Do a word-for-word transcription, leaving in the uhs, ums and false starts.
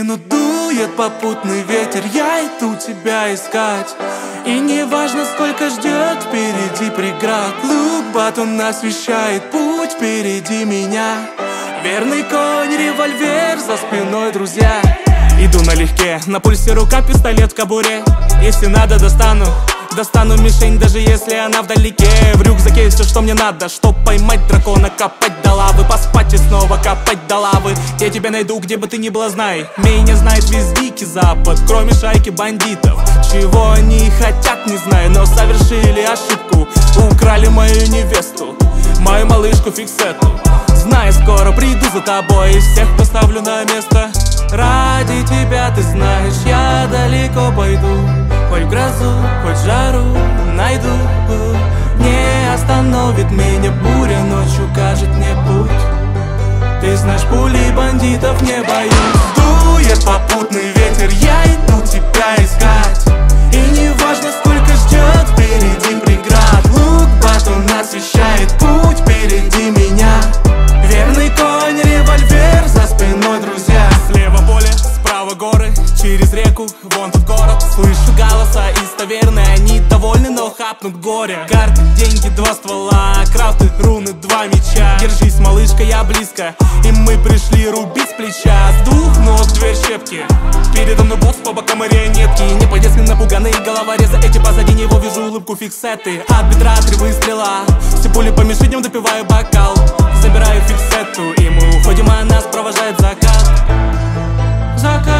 спину дует попутный ветер, я иду тебя искать. И не важно, сколько ждет впереди преград. Лук батон освещает путь впереди меня. Верный конь, револьвер за спиной, друзья. Иду налегке, на пульсе рука, пистолет в кобуре. Если надо, достану, достану мишень, даже если она вдалеке. В рюкзаке все, что мне надо, чтоб поймать дракона, копать до лавы, поспать и снова копать до лавы. Я тебя найду, где бы ты ни была, знай. Меня знает весь дикий запад, кроме шайки бандитов. Чего они хотят, не знаю, но совершили ошибку. Украли мою невесту, мою малышку Фиксетту. Знай, скоро приду за тобой и всех поставлю на место. Ради тебя, ты знаешь, я далеко пойду. Хоть в грозу, хоть в жару найду. Не остановит меня буря, ночью укажет мне путь. Ты знаешь, пули бандитов не боюсь. Дует попутный ветер, я иду тебя искать. И не важно, сколько ждет впереди преград. Лук батон освещает путь впереди меня. Верный конь, револьвер за спиной, друзья. Слева поле, справа горы, через реку, вон тот город. Слышу голоса из таверны, они довольны, но хапнут горе. Карты, деньги, два ствола, крафты, руны, два меча. Держись, малышка, я близко, и мы пришли рубить с плеча. С двух ног дверь щепки, передо мной босс, по бокам марионетки. Не по-детски напуганные головорезы, эти позади него вижу улыбку Фиксетты. От бедра три выстрела, все пули по мишеням, допиваю бокал. Забираю Фиксетту, и мы уходим, а нас провожает закат. Закат.